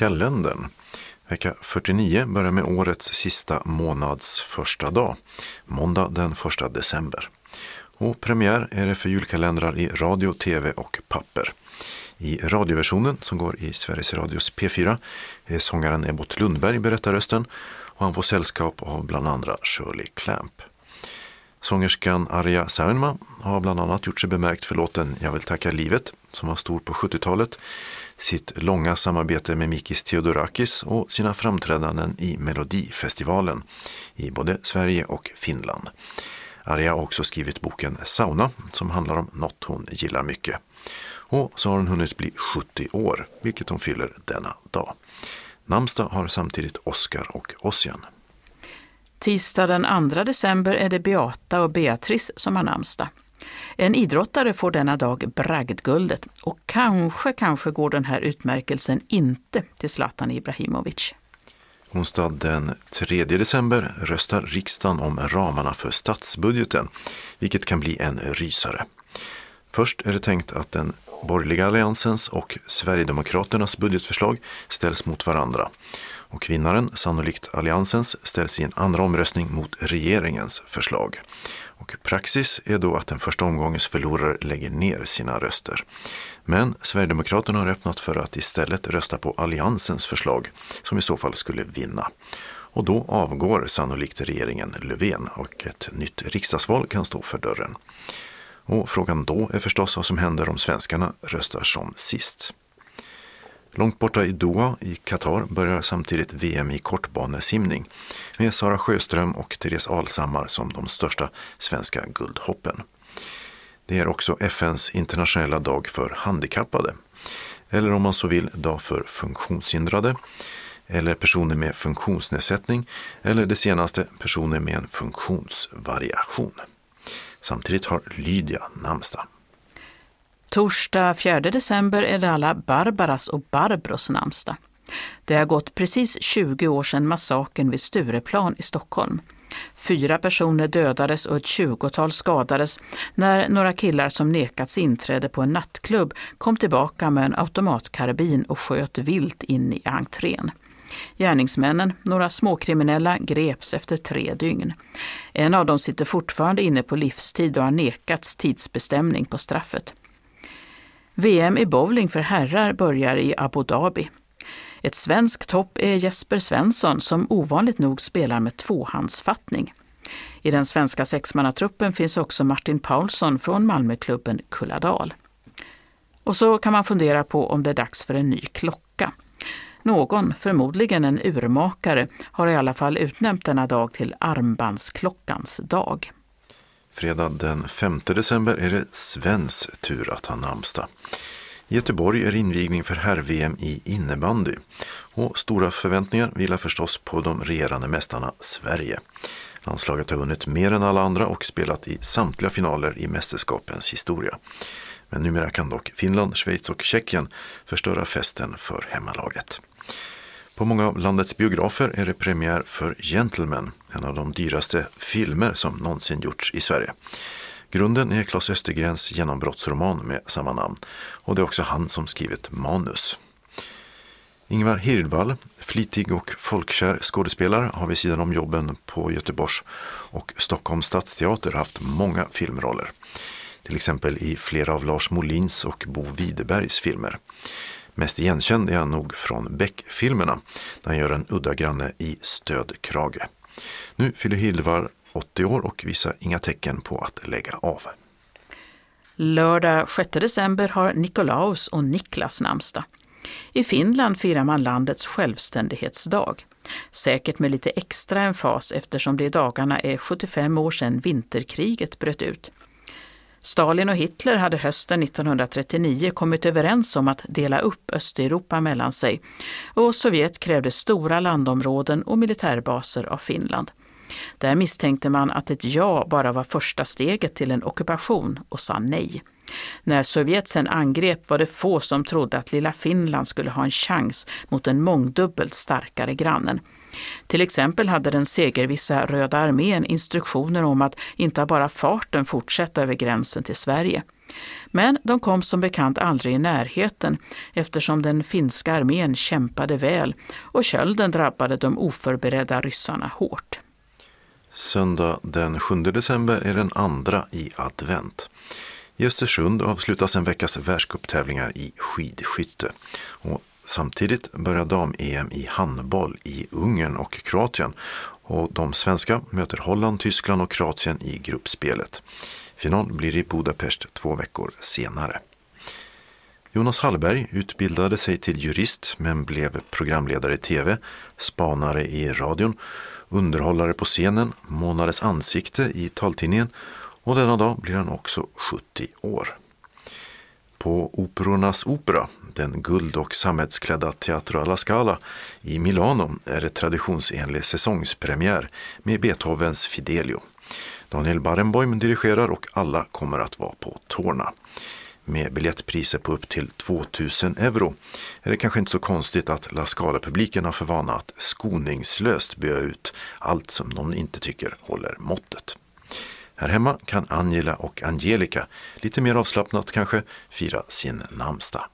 julkalendern. Vecka 49 börjar med årets sista månads första dag, måndag den 1 december. Och premiär är det för julkalendrar i radio, tv och papper. I radioversionen som går i Sveriges Radios P4 är sångaren Ebbot Lundberg berättarrösten och han får sällskap av bland andra Shirley Clamp. Sångerskan Arja Saijonmaa har bland annat gjort sig bemärkt för låten Jag vill tacka livet som var stor på 70-talet, sitt långa samarbete med Mikis Theodorakis och sina framträdanden i Melodifestivalen i både Sverige och Finland. Arja har också skrivit boken Sauna som handlar om något hon gillar mycket. Och så har hon hunnit bli 70 år, vilket hon fyller denna dag. Namnsdag har samtidigt Oskar och Ossian. Tisdag den 2 december är det Beata och Beatrice som har namnsdag. En idrottare får denna dag bragdguldet och kanske går den här utmärkelsen inte till Zlatan Ibrahimovic. Onsdag den 3 december röstar riksdagen om ramarna för statsbudgeten, vilket kan bli en rysare. Först är det tänkt att den borgerliga alliansens och Sverigedemokraternas budgetförslag ställs mot varandra. Och vinnaren, sannolikt alliansens, ställs i en andra omröstning mot regeringens förslag. Och praxis är då att den första omgångens förlorare lägger ner sina röster. Men Sverigedemokraterna har öppnat för att istället rösta på alliansens förslag, som i så fall skulle vinna. Och då avgår sannolikt regeringen Löfven och ett nytt riksdagsval kan stå för dörren. Och frågan då är förstås vad som händer om svenskarna röstar som sist. Långt borta i Doha i Qatar börjar samtidigt VM i kortbanesimning med Sara Sjöström och Therese Alshammar som de största svenska guldhoppen. Det är också FN:s internationella dag för handikappade, eller om man så vill dag för funktionshindrade, eller personer med funktionsnedsättning, eller det senaste personer med en funktionsvariation. Samtidigt har Lydia namnsdag. Torsdag 4 december är det alla Barbaras och Barbros namnsdag. Det har gått precis 20 år sedan massakern vid Stureplan i Stockholm. 4 personer dödades och ett 20-tal skadades när några killar som nekats inträde på en nattklubb kom tillbaka med en automatkarbin och sköt vilt in i entrén. Gärningsmännen, några småkriminella, greps efter 3 dygn. En av dem sitter fortfarande inne på livstid och har nekats tidsbestämning på straffet. VM i bowling för herrar börjar i Abu Dhabi. Ett svenskt topp är Jesper Svensson som ovanligt nog spelar med tvåhandsfattning. I den svenska sexmannatruppen finns också Martin Paulsson från Malmöklubben Kulladal. Och så kan man fundera på om det är dags för en ny klocka. Någon, förmodligen en urmakare, har i alla fall utnämnt denna dag till armbandsklockans dag. Fredag den 5 december är det Svens tur att ha namnsdag. I Göteborg är invigning för herr-VM i innebandy. Och stora förväntningar vilar förstås på de regerande mästarna Sverige. Landslaget har vunnit mer än alla andra och spelat i samtliga finaler i mästerskapens historia. Men numera kan dock Finland, Schweiz och Tjeckien förstöra festen för hemmalaget. På många av landets biografer är det premiär för Gentlemen, en av de dyraste filmer som någonsin gjorts i Sverige. Grunden är Claes Östergrens genombrottsroman med samma namn och det är också han som skrivit manus. Ingvar Hirdwall, flitig och folkkär skådespelare, har vid sidan om jobben på Göteborgs och Stockholms stadsteater haft många filmroller. Till exempel i flera av Lars Molins och Bo Widerbergs filmer. Mest igenkänd är han nog från Beck-filmerna, där han gör en udda granne i Stödkrage. Nu fyller Hirdwall 80 år och visar inga tecken på att lägga av. Lördag 6 december har Nikolaus och Niklas namnsdag. I Finland firar man landets självständighetsdag. Säkert med lite extra emfas eftersom det i dagarna är 75 år sedan vinterkriget bröt ut. Stalin och Hitler hade hösten 1939 kommit överens om att dela upp Östeuropa mellan sig och Sovjet krävde stora landområden och militärbaser av Finland. Där misstänkte man att ett ja bara var första steget till en ockupation och sa nej. När Sovjet sen angrep var det få som trodde att lilla Finland skulle ha en chans mot den mångdubbelt starkare grannen. Till exempel hade den segervissa Röda armén instruktioner om att inte bara farten fortsätta över gränsen till Sverige. Men de kom som bekant aldrig i närheten eftersom den finska armén kämpade väl och kölden drabbade de oförberedda ryssarna hårt. Söndag den 7 december är den andra i advent. I Östersund avslutas en veckas världscuptävlingar i skidskytte. Och samtidigt börjar dam-EM i handboll i Ungern och Kroatien. Och de svenska möter Holland, Tyskland och Kroatien i gruppspelet. Final blir i Budapest 2 veckor senare. Jonas Hallberg utbildade sig till jurist men blev programledare i tv, spanare i radion, underhållare på scenen, månadens ansikte i taltidningen och denna dag blir han också 70 år. På Operornas opera, den guld- och sammetsklädda Teatro alla Scala i Milano, är det traditionsenlig säsongspremiär med Beethovens Fidelio. Daniel Barenboim dirigerar och alla kommer att vara på tårna. Med biljettpriser på upp till 2000 euro är det kanske inte så konstigt att La Scala-publiken har för vana att skoningslöst böa ut allt som någon inte tycker håller måttet. Här hemma kan Angela och Angelica lite mer avslappnat kanske fira sin namnsdag.